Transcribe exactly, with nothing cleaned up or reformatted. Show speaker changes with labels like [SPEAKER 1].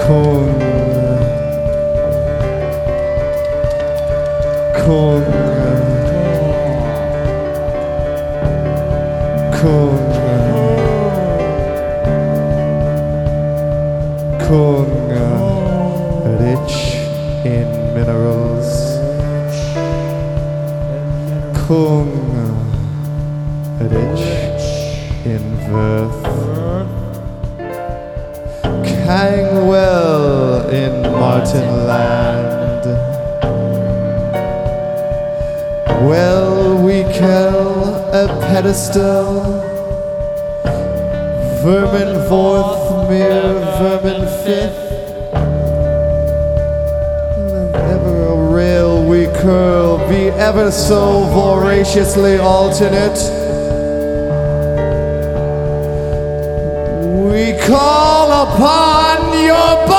[SPEAKER 1] Kung, Kung, Kung, Kung, rich in minerals. Kung, rich in worth. Kangwell in Martin Land. Well, we kill a pedestal. Vermin fourth, mere vermin fifth. Ever a rail we curl, be ever so voraciously alternate. We call upon your